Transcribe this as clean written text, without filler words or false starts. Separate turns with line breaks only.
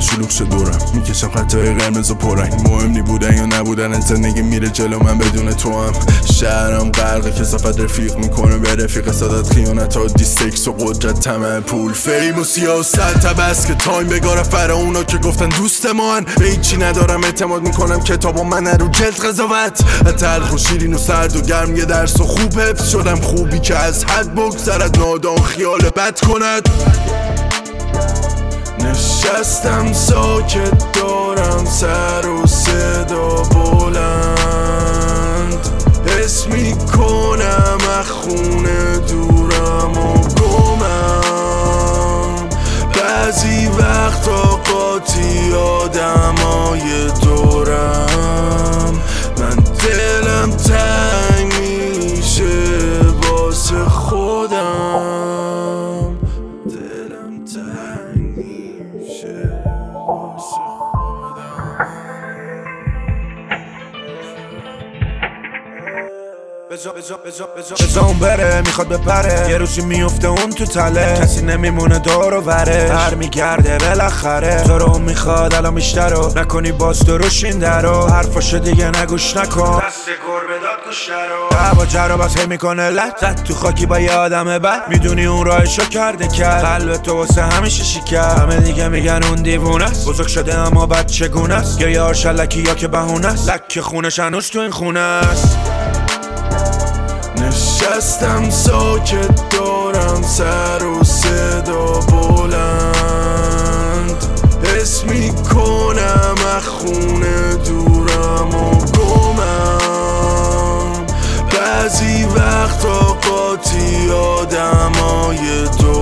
شلوغ شد دورم، میکشم خطای قرمز و پررنگ. مهم نی بودن یا نبودن زندگی میره جلو من بدون تو هم. شهرم غرق کثافت رفیق میکنه به رفیق، صدات خیانت ها دیستکس و قدرت طمع پول فیم و سیاست. تبس که تایم بگاره فرا اونا که گفتن دوست من. به هیچی ندارم اعتماد میکنم کتاب و من رو جلد قضاوت. تلخ و شیرین و سرد و گرم یه درس و خوب حفظ شدم. خوبی که از حد بگذرد نادان خیال بد کند. نشستم ساکت دارم سر و صدا بلند. حس میکنم از خونه دورم و گمم. بعضی وقتا قاطی آدمای دورم. من دلم تنگ میشه واسه خودم. دلم تنگ میشه واسه
بزا بره میخواد بپره، یه روزی میفته اون تو تله. کسی نمیمونه دور و ورش، هر میگرده بالاخره. تو رو میخواد الان بیشترو نکنی، باز دروش این درو. حرفاشو دیگه نگوش نکن، دست گربه داد گوشه رو. هوا جرا باز هی میکنه لط زد تو خاکی با یه آدم بد. میدونی اون راهشو کرده کرد، قلب تو واسه همیشه شکر. همه دیگه میگن اون دیوونه است، بزرگ شده اما بچه گونه است. یا یار شلکی یا که بهونه است، لک خونش هنوز تو این خونه است.
نشستم ساکت دارم سر و صدا بلند. حس میکنم از خونه دورم و گمم. بعضی وقتا قاطی آدمای